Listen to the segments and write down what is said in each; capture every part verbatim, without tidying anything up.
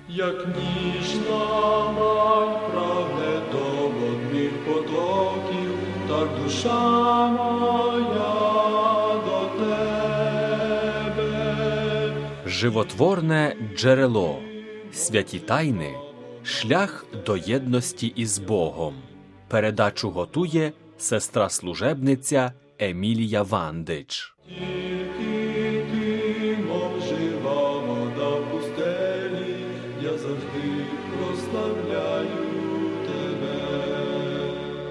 Як ніжна май прагне до водних потоків, так душа моя до тебе. Животворне джерело. Святі тайни – шлях до єдності із Богом. Передачу готує сестра-служебниця Емілія Вандич. Тільки ти, мов жива вода в пустелі, я завжди прославляю тебе.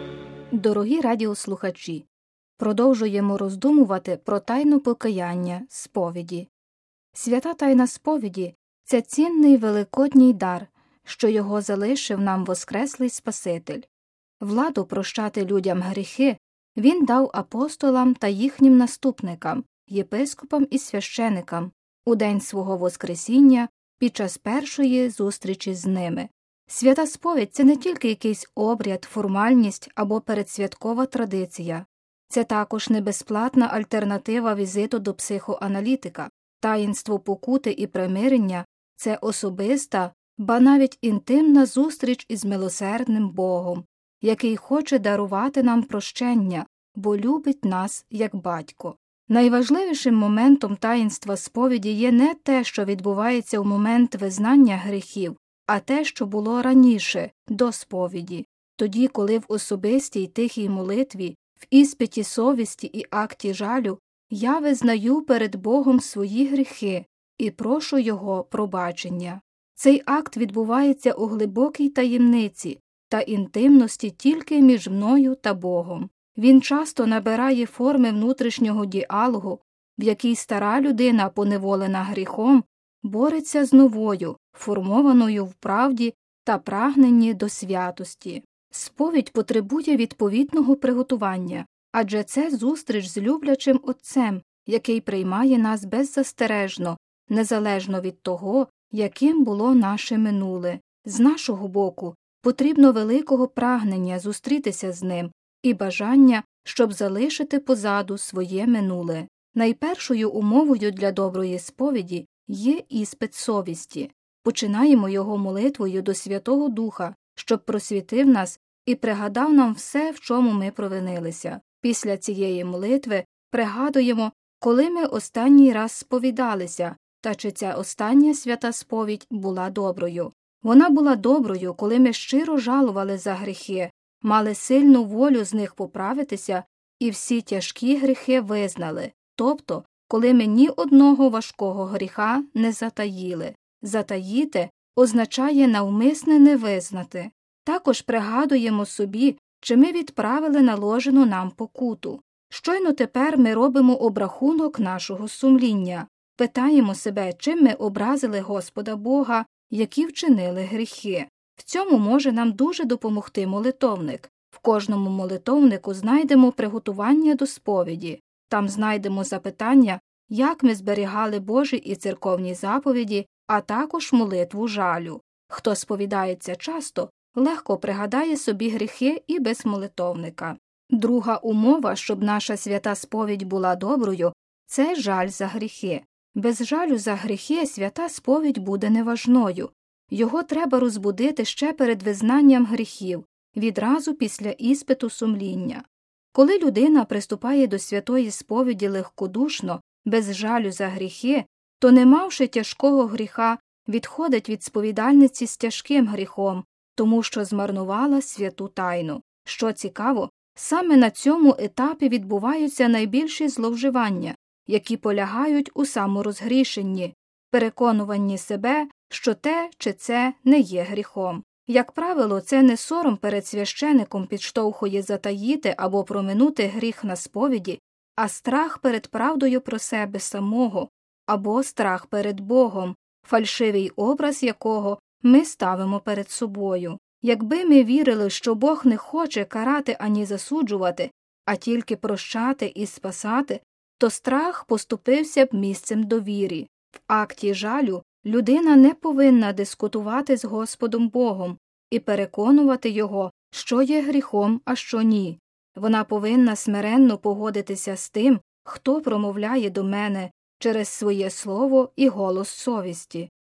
Дорогі радіослухачі, продовжуємо роздумувати про тайну покаяння, сповіді. Свята тайна сповіді – це цінний великодній дар, що його залишив нам воскреслий Спаситель. Владу прощати людям гріхи він дав апостолам та їхнім наступникам, єпископам і священикам у день свого воскресіння під час першої зустрічі з ними. Свята сповідь – це не тільки якийсь обряд, формальність або передсвяткова традиція. Це також не безплатна альтернатива візиту до психоаналітика. Таїнство покути і примирення – це особиста, ба навіть інтимна зустріч із милосердним Богом, який хоче дарувати нам прощення, бо любить нас як батько. Найважливішим моментом таїнства сповіді є не те, що відбувається у момент визнання гріхів, а те, що було раніше, до сповіді, тоді, коли в особистій тихій молитві, в іспиті совісті і акті жалю я визнаю перед Богом свої гріхи і прошу Його пробачення. Цей акт відбувається у глибокій таємниці та інтимності тільки між мною та Богом. Він часто набирає форми внутрішнього діалогу, в якій стара людина, поневолена гріхом, бореться з новою, формованою в правді та прагненні до святості. Сповідь потребує відповідного приготування, адже це зустріч з люблячим Отцем, який приймає нас беззастережно, незалежно від того, яким було наше минуле. З нашого боку, потрібно великого прагнення зустрітися з ним і бажання, щоб залишити позаду своє минуле. Найпершою умовою для доброї сповіді є іспит совісті. Починаємо його молитвою до Святого Духа, щоб просвітив нас і пригадав нам все, в чому ми провинилися. Після цієї молитви пригадуємо, коли ми останній раз сповідалися, та чи ця остання свята сповідь була доброю. Вона була доброю, коли ми щиро жалували за гріхи, мали сильну волю з них поправитися і всі тяжкі гріхи визнали, тобто, коли ми ні одного важкого гріха не затаїли. Затаїти означає навмисне не визнати. Також пригадуємо собі, чи ми відправили наложену нам покуту. Щойно тепер ми робимо обрахунок нашого сумління. Питаємо себе, чим ми образили Господа Бога, які вчинили гріхи. В цьому може нам дуже допомогти молитовник. В кожному молитовнику знайдемо приготування до сповіді. Там знайдемо запитання, як ми зберігали Божі і церковні заповіді, а також молитву жалю. Хто сповідається часто, легко пригадає собі гріхи і без молитовника. Друга умова, щоб наша свята сповідь була доброю, це жаль за гріхи. Без жалю за гріхи свята сповідь буде неважною. Його треба розбудити ще перед визнанням гріхів, відразу після іспиту сумління. Коли людина приступає до святої сповіді легкодушно, без жалю за гріхи, то, не мавши тяжкого гріха, відходить від сповідальниці з тяжким гріхом, тому що змарнувала святу тайну. Що цікаво, саме на цьому етапі відбуваються найбільші зловживання, які полягають у саморозгрішенні, переконуванні себе, що те чи це не є гріхом. Як правило, це не сором перед священиком підштовхує затаїти або проминути гріх на сповіді, а страх перед правдою про себе самого, або страх перед Богом, фальшивий образ якого ми ставимо перед собою. Якби ми вірили, що Бог не хоче карати ані засуджувати, а тільки прощати і спасати, то страх поступився б місцем довірі. В акті жалю людина не повинна дискутувати з Господом Богом і переконувати Його, що є гріхом, а що ні. Вона повинна смиренно погодитися з тим, хто промовляє до мене через своє слово і голос совісті.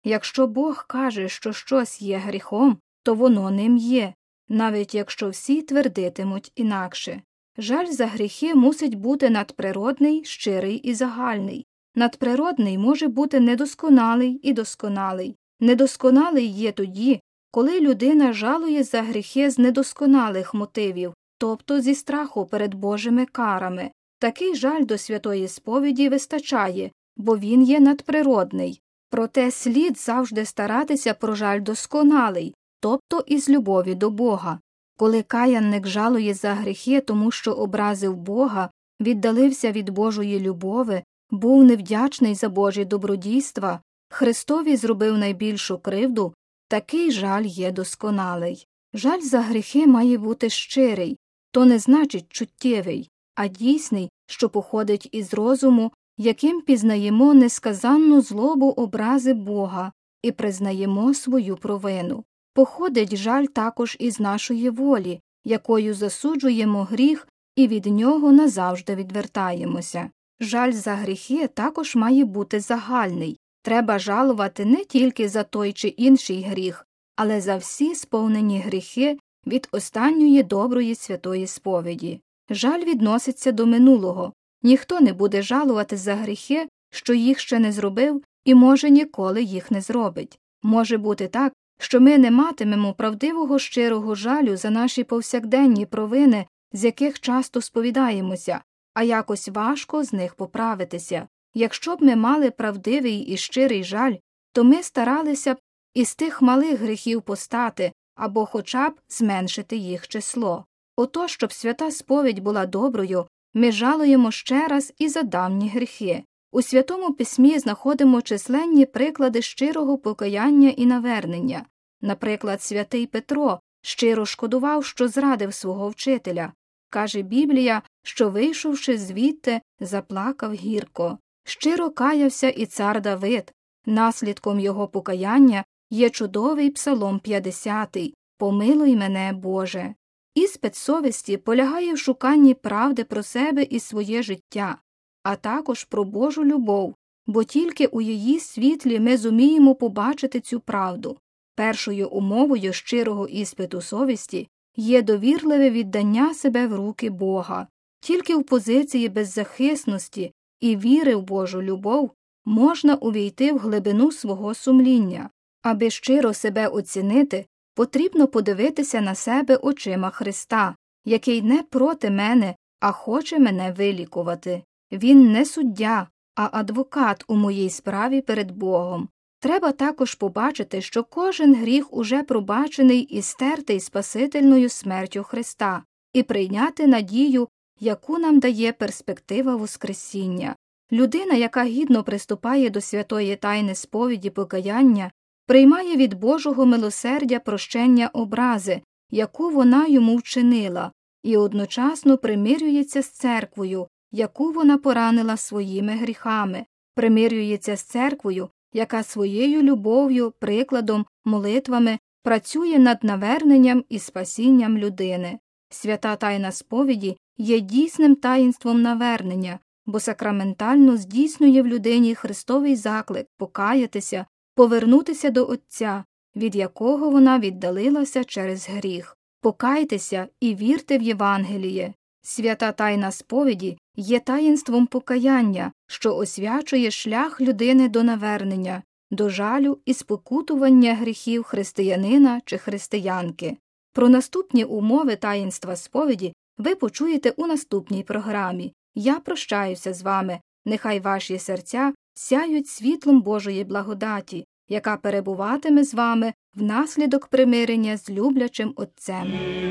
Якщо Бог каже, що щось є гріхом, то воно ним є, навіть якщо всі твердитимуть інакше. Жаль за гріхи мусить бути надприродний, щирий і загальний. Надприродний може бути недосконалий і досконалий. Недосконалий є тоді, коли людина жалує за гріхи з недосконалих мотивів, тобто зі страху перед Божими карами. Такий жаль до святої сповіді вистачає, бо він є надприродний. Проте слід завжди старатися про жаль досконалий, тобто із любові до Бога. Коли каянник жалує за гріхи, тому що образив Бога, віддалився від Божої любови, був невдячний за Божі добродійства, Христові зробив найбільшу кривду, такий жаль є досконалий. Жаль за гріхи має бути щирий, то не значить чуттєвий, а дійсний, що походить із розуму, яким пізнаємо несказанну злобу образи Бога і признаємо свою провину. Походить жаль також із нашої волі, якою засуджуємо гріх і від нього назавжди відвертаємося. Жаль за гріхи також має бути загальний. Треба жалувати не тільки за той чи інший гріх, але за всі сповнені гріхи від останньої доброї святої сповіді. Жаль відноситься до минулого. Ніхто не буде жалувати за гріхи, що їх ще не зробив і, може, ніколи їх не зробить. Може бути так, що ми не матимемо правдивого щирого жалю за наші повсякденні провини, з яких часто сповідаємося, а якось важко з них поправитися. Якщо б ми мали правдивий і щирий жаль, то ми старалися б із тих малих гріхів постати або хоча б зменшити їх число. Ото, щоб свята сповідь була доброю, ми жалуємо ще раз і за давні гріхи. У Святому Письмі знаходимо численні приклади щирого покаяння і навернення. Наприклад, святий Петро щиро шкодував, що зрадив свого вчителя. Каже Біблія, що, вийшовши звідти, заплакав гірко. Щиро каявся і цар Давид. Наслідком його покаяння є чудовий Псалом п'ятдесятий «Помилуй мене, Боже». Іспит совісті полягає в шуканні правди про себе і своє життя, а також про Божу любов, бо тільки у її світлі ми зуміємо побачити цю правду. Першою умовою щирого іспиту совісті є довірливе віддання себе в руки Бога. Тільки в позиції беззахисності і віри в Божу любов можна увійти в глибину свого сумління. Аби щиро себе оцінити, потрібно подивитися на себе очима Христа, який не проти мене, а хоче мене вилікувати. Він не суддя, а адвокат у моїй справі перед Богом. Треба також побачити, що кожен гріх уже пробачений і стертий спасительною смертю Христа, і прийняти надію, яку нам дає перспектива Воскресіння. Людина, яка гідно приступає до святої тайни сповіді покаяння, приймає від Божого милосердя прощення образи, яку вона йому вчинила, і одночасно примирюється з церквою, яку вона поранила своїми гріхами, примирюється з церквою, яка своєю любов'ю, прикладом, молитвами працює над наверненням і спасінням людини. Свята тайна сповіді є дійсним таїнством навернення, бо сакраментально здійснює в людині Христовий заклик покаятися, повернутися до Отця, від якого вона віддалилася через гріх. Покайтеся і вірте в Євангеліє. Свята тайна сповіді є таїнством покаяння, що освячує шлях людини до навернення, до жалю і спокутування гріхів християнина чи християнки. Про наступні умови таїнства сповіді ви почуєте у наступній програмі. Я прощаюся з вами. Нехай ваші серця сяють світлом Божої благодаті, яка перебуватиме з вами внаслідок примирення з люблячим Отцем.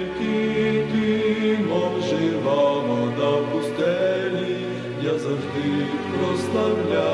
Тільки ти, мов жива вода в пустелі, я завжди прославляю.